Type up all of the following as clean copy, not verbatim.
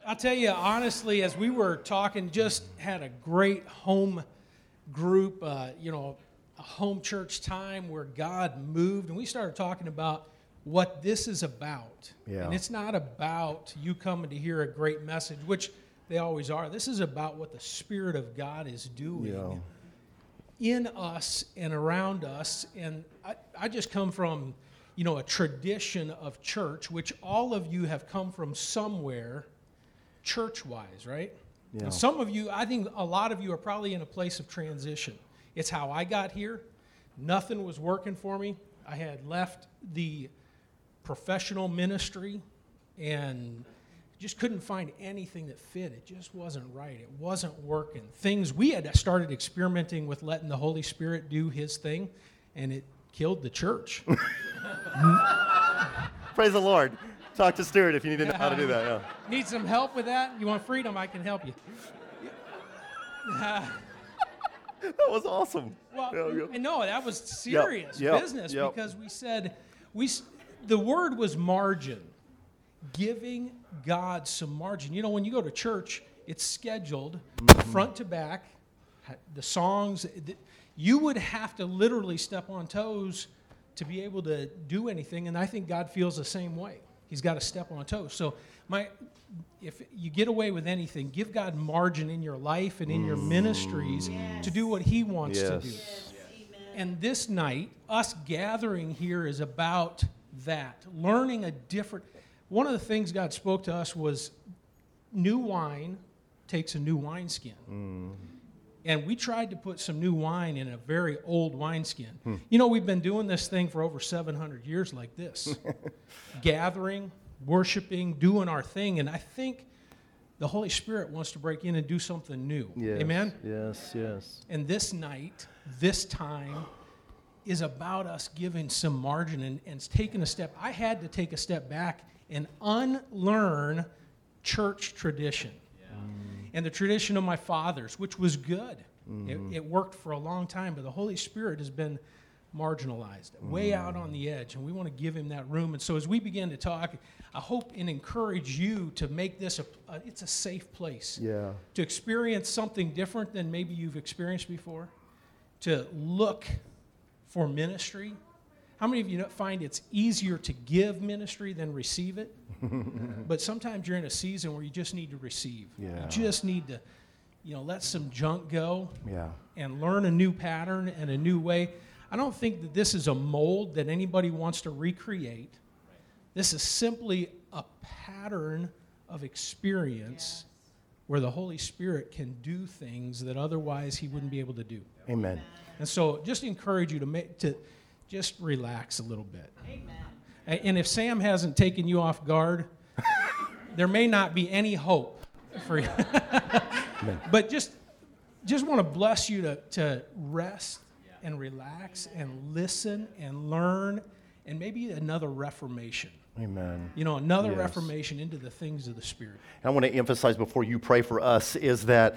I'll tell you honestly, as we were talking, just had a great home group, a home church time where God moved, and we started talking about what this is about. Yeah. And it's not about you coming to hear a great message, which they always are. This is about what the Spirit of God is doing in us and around us. And I just come from, a tradition of church, which all of you have come from somewhere church-wise, right? Yeah. And some of you, I think a lot of you are probably in a place of transition. It's how I got here. Nothing was working for me. I had left the professional ministry and just couldn't find anything that fit. It just wasn't right. It wasn't working. We had started experimenting with letting the Holy Spirit do His thing, and it killed the church. Praise the Lord. Talk to Stuart if you need to know how to do that. Yeah. Need some help with that? You want freedom? I can help you. That was awesome. Well, Yeah. no, that was serious business because we said, the word was margin, giving God some margin. When you go to church, it's scheduled front to back, the songs. You would have to literally step on toes to be able to do anything, and I think God feels the same way. He's got to step on toes. So if you get away with anything, give God margin in your life and in your ministries to do what He wants to do. Yes. And this night, us gathering here is about that, learning one of the things God spoke to us was new wine takes a new wineskin. And we tried to put some new wine in a very old wineskin. We've been doing this thing for over 700 years like this. Gathering, worshiping, doing our thing. And I think the Holy Spirit wants to break in and do something new. Yes. Amen? Yes. And this night, this time, is about us giving some margin and taking a step. I had to take a step back and unlearn church tradition. And the tradition of my fathers, which was good. It worked for a long time, but the Holy Spirit has been marginalized, way out on the edge, and we want to give Him that room. And so as we begin to talk, I hope and encourage you to make this it's a safe place. Yeah. To experience something different than maybe you've experienced before, to look for ministry. How many of you find it's easier to give ministry than receive it? But sometimes you're in a season where you just need to receive. Yeah. You just need to, let some junk go and learn a new pattern and a new way. I don't think that this is a mold that anybody wants to recreate. This is simply a pattern of experience where the Holy Spirit can do things that otherwise He wouldn't be able to do. Amen. And so just encourage you to just relax a little bit. Amen. And if Sam hasn't taken you off guard, there may not be any hope for you. But just want to bless you to rest and relax and listen and learn and maybe another reformation. Amen. Another reformation into the things of the Spirit. And I want to emphasize before you pray for us is that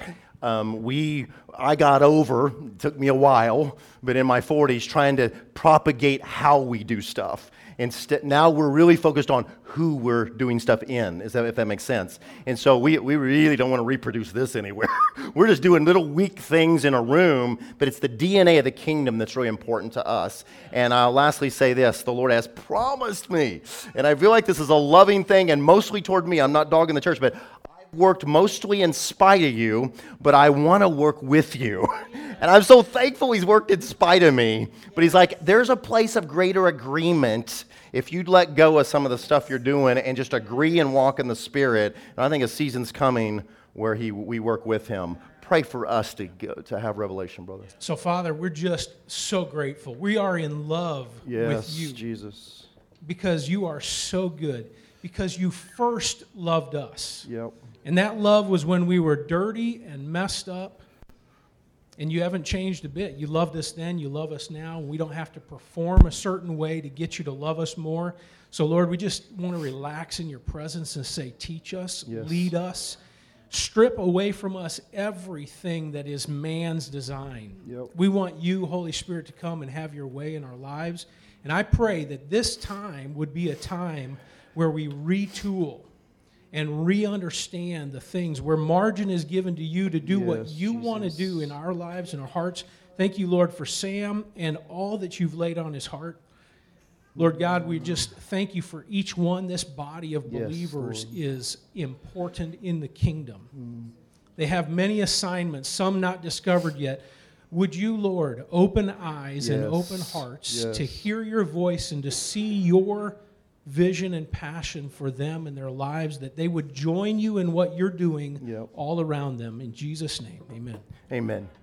I got over, it took me a while, but in my 40s, trying to propagate how we do stuff. Now we're really focused on who we're doing stuff in, if that makes sense. And so we really don't want to reproduce this anywhere. We're just doing little weak things in a room, but it's the DNA of the kingdom that's really important to us. And I'll lastly say this, the Lord has promised me, and I feel like this is a loving thing and mostly toward me. I'm not dogging the church, but I've worked mostly in spite of you, but I want to work with you. And I'm so thankful He's worked in spite of me. But He's like, there's a place of greater agreement if you'd let go of some of the stuff you're doing and just agree and walk in the Spirit. And I think a season's coming where we work with Him. Pray for us to have revelation, brother. So, Father, we're just so grateful. We are in love with You. Yes, Jesus. Because You are so good. Because You first loved us. Yep. And that love was when we were dirty and messed up. And You haven't changed a bit. You loved us then, You love us now. We don't have to perform a certain way to get You to love us more. So, Lord, we just want to relax in Your presence and say, teach us, lead us, strip away from us everything that is man's design. Yep. We want You, Holy Spirit, to come and have Your way in our lives. And I pray that this time would be a time where we retool and re-understand the things where margin is given to you to do what you want to do in our lives and our hearts. Thank you, Lord, for Sam and all that you've laid on his heart. Lord God, we just thank you for each one. This body of believers is important in the kingdom. They have many assignments, some not discovered yet. Would you, Lord, open eyes and open hearts to hear your voice and to see your vision and passion for them and their lives, that they would join you in what you're doing all around them. In Jesus' name, amen. Amen.